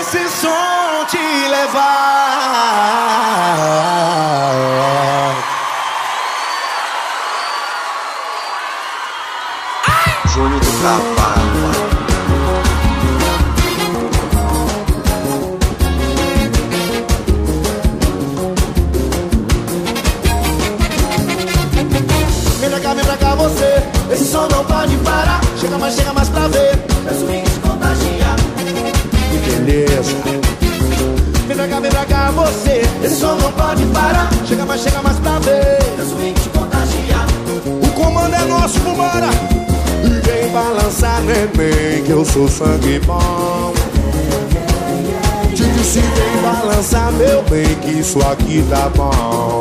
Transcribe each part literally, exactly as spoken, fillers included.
esse som te levar. Júnior do Cavalo. Vem pra cá, vem pra cá você. Esse som não pode parar. Chega mais, chega mais pra ver. É swing te contagia. Que beleza. Vem pra cá, vem pra cá você. Esse som não pode parar. Chega mais, chega mais pra ver. É swing te contagia. O comando é nosso, vambora. E vem balançar, neném, que eu sou sangue bom. Te disse, vem balançar, meu bem, que isso aqui tá bom.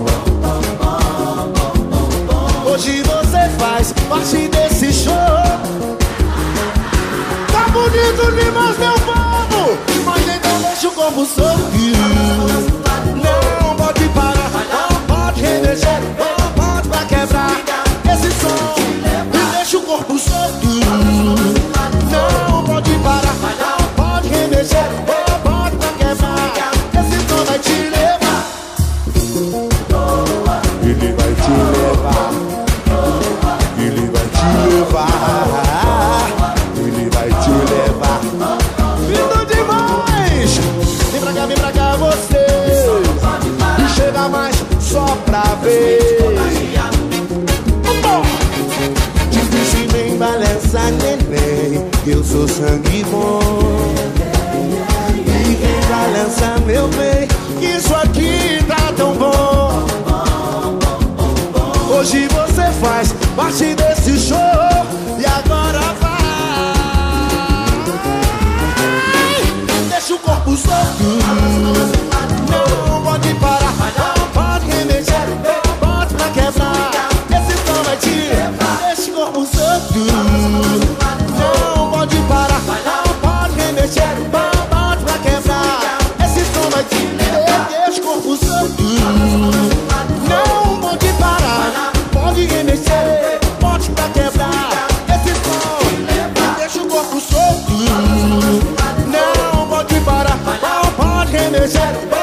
Hoje você faz parte desse show. Tá bonito demais, meu povo. Mas então deixa o corpo solto. Não pode parar, não pode remexer, não pode pra quebrar esse som. E deixa o corpo solto. Não pode parar, não pode remexer, não pode pra quebrar esse som. Vai te levar. Ele vai te levar. Ele vai te levar. Ele vai te levar. Lindo demais. Vem pra cá, vem pra cá você. E chega mais só pra ver. Difícil vem balançar, neném, eu sou sangue bom. E vem balançar, meu bem, que isso aqui tá tão bom. Hoje você faz parte desse show. E agora vai. Deixa o corpo solto. Não pode parar, não pode remexer, não pode pra quebrar esse som. Vai te levar. Deixa o corpo solto. Não pode parar, não pode remexer, não pode pra quebrar esse som. Vai te levar. Deixa o corpo solto. Não pode parar, pode remexer, pode pra quebrar esse som. Deixa o corpo solto. Não pode parar, não pode remexer.